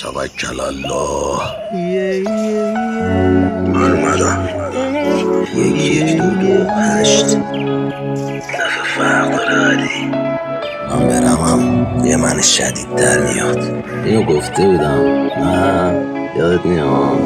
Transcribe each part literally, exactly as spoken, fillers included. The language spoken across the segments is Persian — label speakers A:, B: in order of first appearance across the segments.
A: توکل الله. من اومدم. یک یک دو دو هشت. دفعه فرق داره علی. من برم هم یه من شدید در میاد. اینو گفته بودم نه یادت میاد.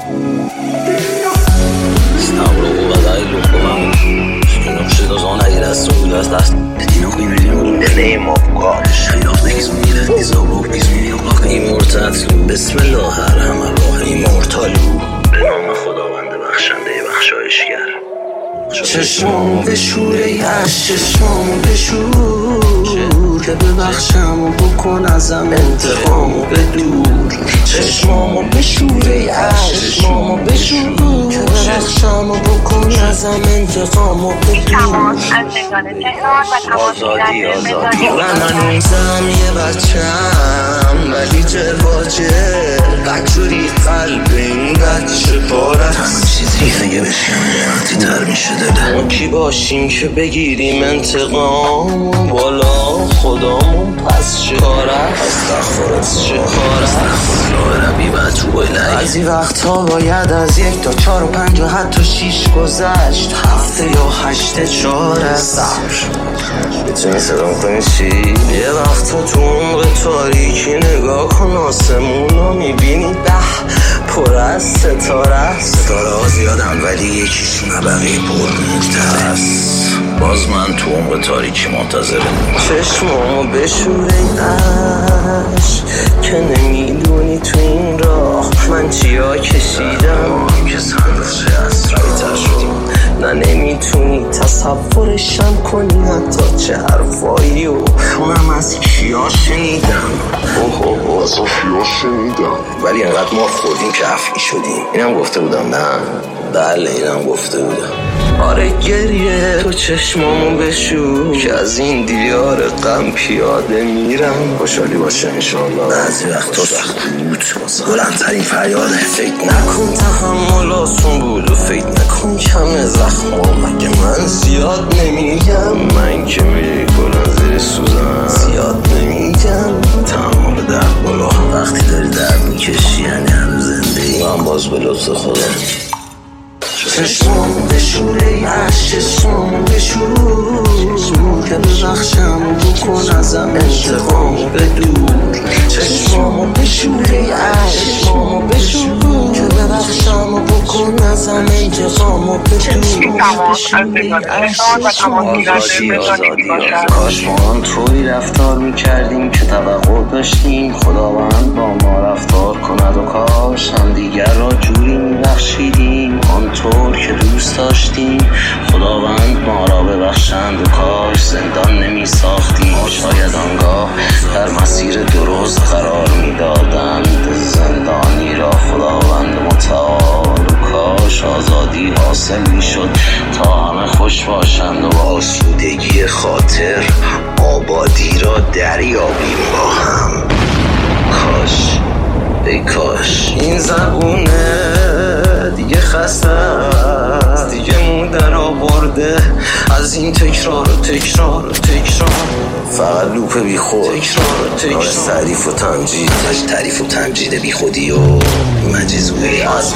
A: ستاورو بدای لوکومم اینو شده زان اگه دستو بودست دست اینو کوی میدونم the name of God خیلاف نکیز میره ایزا روح بیز میریم ایمورتاتلو بسم الله الرحمن الرحیم ایمورتالو به نام خداوند بخشنده بخشایشگر. چشمامو بشور ای عشق چشمامو بشور که ببخشم و بکن ازم انتقامو بدور. چشمامو بشور ای عشق چشمامو بشور که ببخشم و بکن ازم انتقامو بدور. آزادی آزادی من هنوزم یه بچم ولی جلواجه بکجوری قلب این بچه پاره تمام چیزی اگه بشیم وقتی تر میشه داره. ما کی باشیم که بگیریم انتقام بالا خدامون پس چه کاره استغفرت چه کاره استغفر ربی بد رو بایلگی. بعضی وقتا باید از یک تا چار و پنج و حتی شیش گذشت هفته یا هشته چاره صبر میتونی صدام کنی چی؟ یه وقتا تو عمق تاریکی نگاه کن آسمونو میبینی ده پر از ستاره ستاره ها زیادم ولی یکیشون بقیه پر نکتر است. باز من تو عمق تاریکی منتظرم. چشمامو بشور ای عشق که نمیدونی تو این راه من چیا کشیدم که صندوقچه اسراری تر شدیم نه نمیتونی تصورشم کنی حتی چه حرفایی و اونم از کیا شنیدم اوه اوه از کیا شنیدم ولی انقدر ما خوردیم که افعی شدیم. اینم گفته بودم نه بله اینم گفته بودم. آره گریه تو چشمامو بشور که از این دیار غم پیاده میرم. خوشحالی باشه انشالله. بعضی وقتا سکوت بلندترین فریاده. فکر نکن تحمل آسون بود و فکر نکن کم زخم مگه من زیاد نمیگم. من که میری کلان زیر سوزن زیاد نمیگم. تمام به درد بالا وقتی داری درد میکشی یعنی هنو زنده ای. من باز به لطف خودم. چشمامو بشور ای عشق چشمامو بشور که ببخشم و بکن ازم انتقامو بدور. چشمامو بشور ای عشق چشمامو بشور که ببخشم و بکن ازم انتقامو بدور. آزادی آزادی کاش ما هم طوری رفتار میکردیم که توقع داشتیم خداوند با ما رفتار کند و کاش هم دیگر را جوری میبخشیدیم آنطور که دوست داشتیم خداوند ما را ببخشند و کاش زندان نمی ساختیم. شاید آنگاه در مسیر درست قرار می دادند زندانی را خداوند متعال و کاش آزادی حاصل می شد تا همه خوش باشند و با آسودگی خاطر آبادی را دریابیم با هم. کاش ای کاش این زبونه دیگه خسته است دیگه مودر آورده از این تکرار و تکرار و تکرار فقط لوپ بی خود تکرار و تکرار تعریف و تمجید تعریف و تمجید بی خودی و مجیزوی از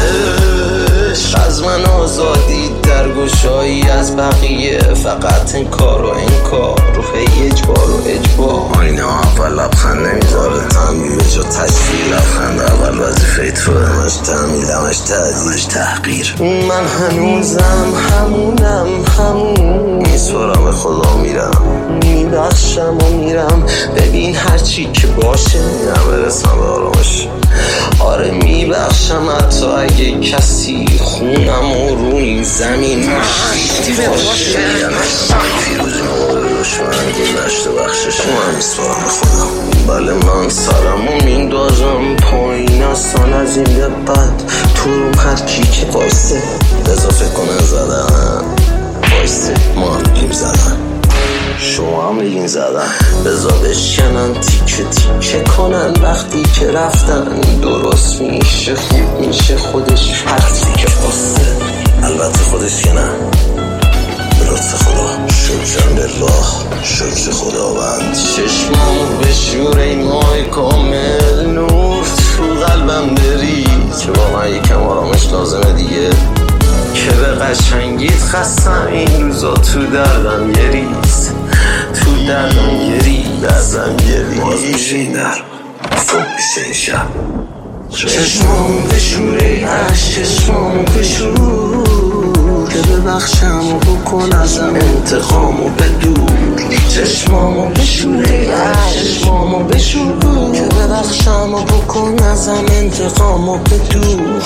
A: منش از من آزادی در گشایی از بقیه فقط انکار و انکار روح اجبار و اجبار. آینه اول لبخند نمیذاره تنبیه جا تشکیل لبخند اول وظیفه تو همش تحمیل همش تعدیل همش تحقیر. من هنوزم همونم همون میسپارم به خدا میرم میبخشم و میرم ببین هرچی که باشه میرم برسم به آرامش. آره میبخشم حتی اگه کسی خونم و رو این زمین باشه فیروزی مقابل دشمن گذشته بخشش من میسپارم به خودم. بله من سرمو میندازم پایین اصلا از این به بعد تو روم هر کی که وایسته اضافه کنه زدن وایسته ما هم بگیم زدن شما هم بگین زدن بزا بشکنن تیکه تیکه کنن وقتی که رفتن درست میشه خوب میشه خودش حرفی که خواسته البته خودش که نه به لطف خدا شکرم بالله شکر خداوند. چشمامو بشور ای ماه کامل نور تو قلبم بری که واقعا یکم آرامش لازمه دیگه، که به قشنگیت خستم این روزا تو دردم گریز، تو دردم گری دردم گری باز میشه این در صبح میشه این شب، چشمامو بشوره عشق چشمامو بشور که ببخشم و بکن ازم انتقامو بدور، چشمامو بشوره عشق چشمامو بشور که ببخشم و بکن ازم انتقامو بدور.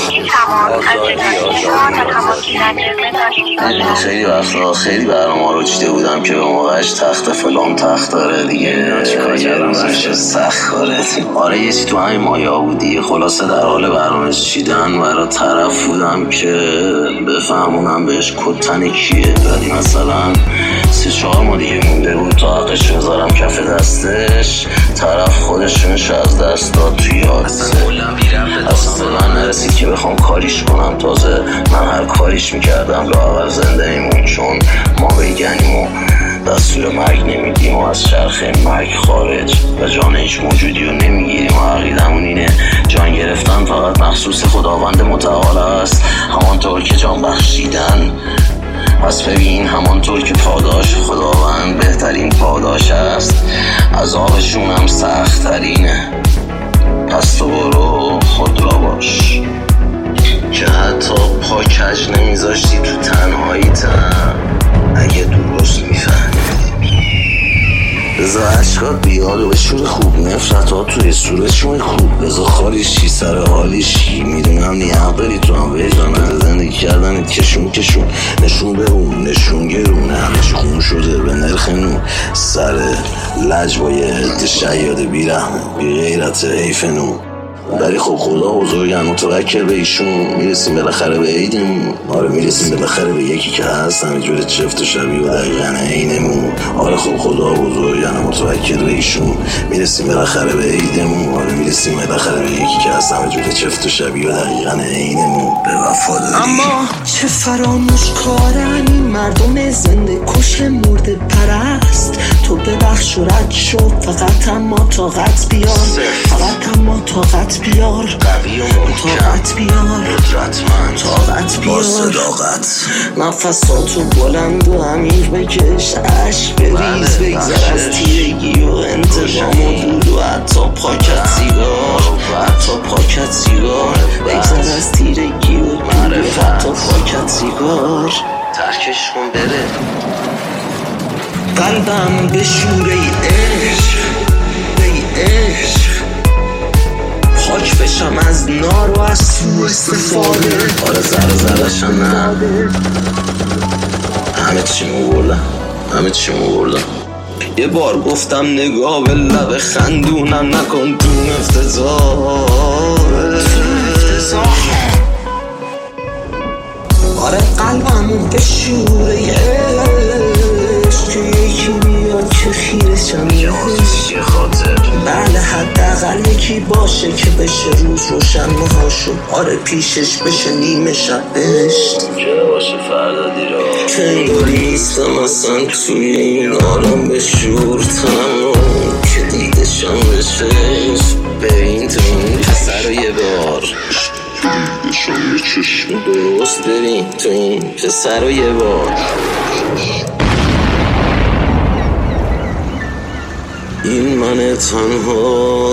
A: خیلی وقتا خیلی برنامه رو چیده بودم که به موقعش تخت فلان تخت داره دیگه، چیکار کردم زنش سخت کاره. آره یه چی تو همین مایا بودی. خلاصه در حال برنامه چیدن برای طرف بودم که بفهمونم بهش کتن کیه، ولی مثلا سه چهار ما دیگه مونده بود تا حقش بذارم کف دستش، طرف خودشونش از دست داد توی یاد اصلا به من نرسید که بخوام کاریش کنم. تازه من هر کاریش میکردم لااقل زنده ایمون، چون ما بگنیم و دستور مرگ نمیدیم و از چرخه مرگ خارج و جان هیچ موجودی رو نمیگیریم و عقیدمون اینه جان گرفتن فقط مخصوص خداوند متعال است، همانطور که جان بخشیدن. پس ببین همانطور که پاداش خداوند بهترین پاداش است، عذابشون هم سخت ترینه. پس تو برو خود را باش که حتی پا کج نمیذاشتی تو تنهاییتم اگه درست میفهمیدی. بزا عشقات بیاد و بشور خوب، نفرت ها توی صورتشون خوب، بزا خالیش چی سر حالیش کی، میدونم نیاق بری تو هم وجدانه زندگی کردن کشون کشون، نشون به اون نشون گرون، همش خون شده به نرخ نون، سر لج با یه عده شیاد بیرحمه بی غیرت حیف نون. ولی خب خدا بزرگن متوکل به ایشون، میرسیم بالاخره به عیدمون. آره میرسیم بالاخره به یکی که هست همینجور چفت و شبیه و دقیقا عینمون. آره خب خدا بزرگن متوکل به ایشون، میرسیم بالاخره به عیدمون. آره میرسیم بالاخره به یکی که هست همینجور چفت و شبیه و دقیقا عینمون. به وفاداری
B: اما چه فراموش کارن این مردم زنده کش مرده پرست، تو ببخش و رد شو فقط اما طاقت بیار، فقط اما طاقت بیار،
A: قوی و
B: طاقت بیار،
A: قدرتمند،
B: طاقت بیار،
A: با صداقت،
B: نفساتو بلند و عمیق بکش، عشق بریز، بگذر از تیرگی و انتقام و دود و حتی پاکت سیگار، حتی پاکت سیگار، بگذر از تیرگی و دود و حتی پاکت سیگار.
A: ترکش کن بره
B: قلبم به شوره عشق، ای عشق پاک بشم از نار و از سو استفاده.
A: آره ذره ذره‌شم نه، همه چیمو بردم همه چیمو بردم.
B: یه بار گفتم نگاه به لب خندونم نکن تو افتضاح. آره قلبمو به شوره عشق که یکی بیاد که خیرشم
A: یه آتیش یه خاطر،
B: بله حداقل یکی باشه که بشه روز روشن مهاشو. آره پیشش بشه نیمه شب بهشت،
A: که باشه فردا دیرا
B: که اینگاری نیستم اصلا توی این آرام به شور تنم که دیدشم بشه. ببین تو این پسر رو یه بار دیدشم به چشم درست، ببین تو این پسر رو یه بار. این من تنها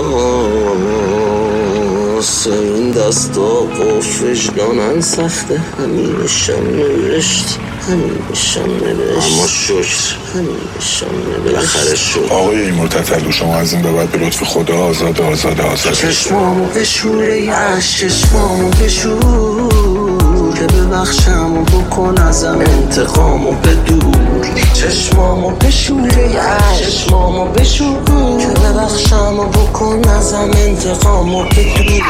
B: این دستا قفش دانن سخته، همینشم نوشت همینشم نوشت
A: اما شکر
B: همینشم نوشت
A: بالاخره شد.
C: آقای این مرتضی شما از این به بعد به لطف خدا آزاد آزاد آزاد.
B: چشمامو بشوره عشق چشمامو بشور که ببخشم و بکن ازم انتقامو بدور، چشمامو بشوره عشق چشمامو بشور که ببخشم و بکن ازم انتقامو بدور.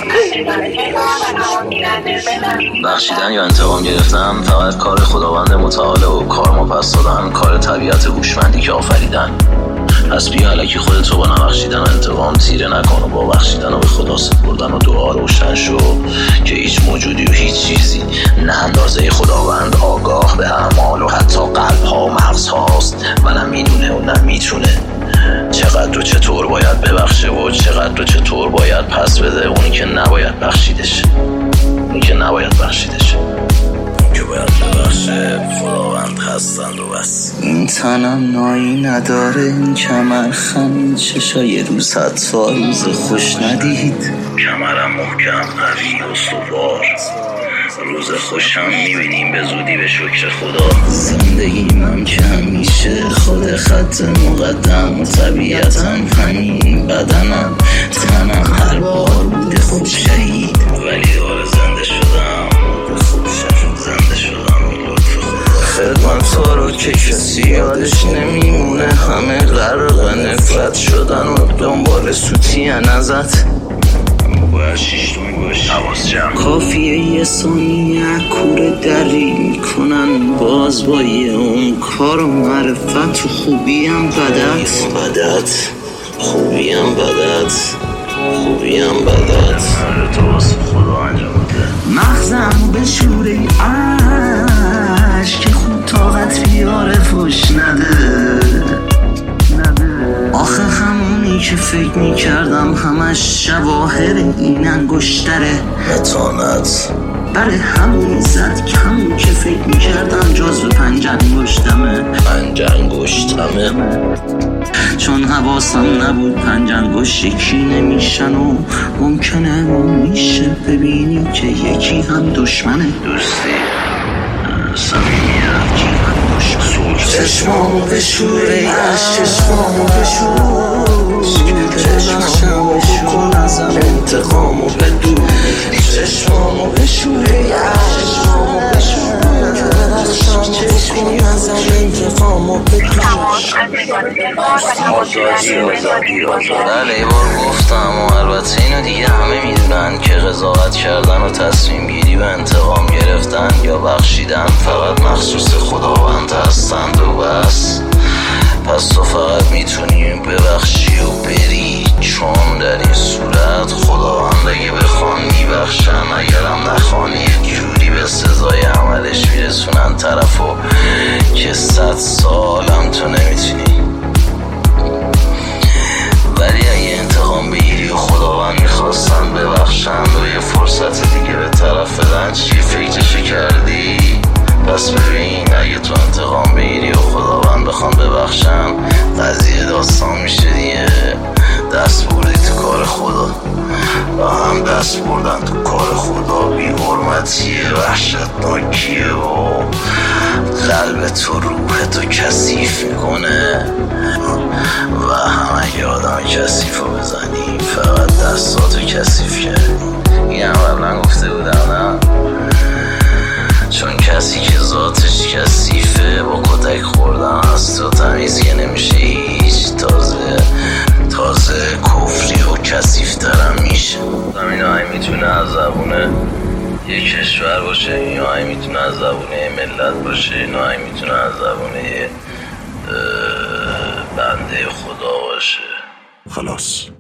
A: بخشیدن یا انتقام گرفتن فقط کار خداوند متعال و کار ما پس دادن کار طبیعت هوشمندی که آفریدن. پس بیا الکی خودتو با نبخشیدن و انتقام تیره نکن و با بخشیدن و به خدا سپردن و دعا روشن شو که هیچ موجودی و هیچ چیزی نه اندازه خداوند آگاه به اعمال و حتی قلب ها و مغز هاست و نه میدونه و نه میتونه چقدر و چطور باید ببخشه و چقدر و چطور باید
B: پس بده اونی که نباید بخشیدش، اونی که نباید بخشیدش، اون که باید ببخشه خداوند هستند و بس.
A: این تنم نایی نداره، این کمر خم چشای روز حتی روز خوش ندید.
B: کمرم محکم قوی و سوار، روز خوشم میبینیم به زودی به شکر خدا.
A: زندگیم که همیشه خود خط مقدم و طبیعتم همین بدنم تنم هر بار بوده خوب شهید،
B: ولی داره زنده شدم، خوب شدم زنده شدم این لطف خدا.
A: خدمت تو رو که کسی یادش نمیمونه، همه غرق نفرت شدن و دنبال سوتین ازت.
B: باید شیشتون باشی حواس جمع.
A: کافیه یه ثانیه کوره دری میکنن باز با یه اون کار و معرفت و خوبیم بدت
B: بدت خوبیم بدت خوبیم بدت تو واسه خدا انجام بده.
A: مغزم به شوره عشق که خوب طاقت بیاره فش نده. آخه همونی که فکر میکردم همش شواهر این انگشتره
B: متانت،
A: برای همونی زد که همون که فکر میکردم جزو پنج انگشتمه
B: پنج انگشتمه
A: چون حواسم نبود پنج انگشت یکی نمیشن و ممکنه میشه ببینی که یکی هم دشمنه.
B: دوستی صمیمیت
A: یکی هم دشمنه. چشمامو به شوره عشق، چشمامو به شوره، چشمامو بکن ازم انتقامو بدو، چشمامو به شوره عشق، چشمامو به شوره، چشمامو ازم انتقامو بدو.
B: آزادی آزادی آزادی. بله یه بار گفتم و البته اینو دیگه همه میدونن که قضاوت کردن و تصمیم گیری و انتقام گرفتن یا بخشیدن فقط مخصوص خداوند هستند و بس. پس تو فقط میتونی ببخشی و بری، چون در این صورت خداوند اگه بخوان میبخشن، اگرم نخوانی یک جوری به سزای عملش میرسونن طرفو که صد سالم تو نمیتونی. ولی اگه انتقام بگیری و خداوند میخواستن ببخشند و یه فرصت دیگه به طرف بدن، چی فکرشو کردی؟ پس ببین اگه تو انتقام بگیری و خداوند بخوان ببخشن، قضیه داستان میشه دیگه. دست بردی تو کار خدا و هم دست بردن تو کار خدا بی حرمتیه، وحشتناکیه و قلب تو روح تو کثیف میکنه. و هم اگه آدم کثیف رو بزنی فقط دستاتو کثیف کردی. این هم قبلا گفته بودم نه؟ چون کسی که ذاتش کثیفه با کتک خوردن هست و تمیز که نمیشه هیچ، تازه تازه کفری و کثیفترم میشه. این آهی میتونه از زبونه یه کشور باشه، این آهی میتونه از زبونه یه ملت باشه، این آهی میتونه از زبونه یه بنده خدا باشه.
C: خلاص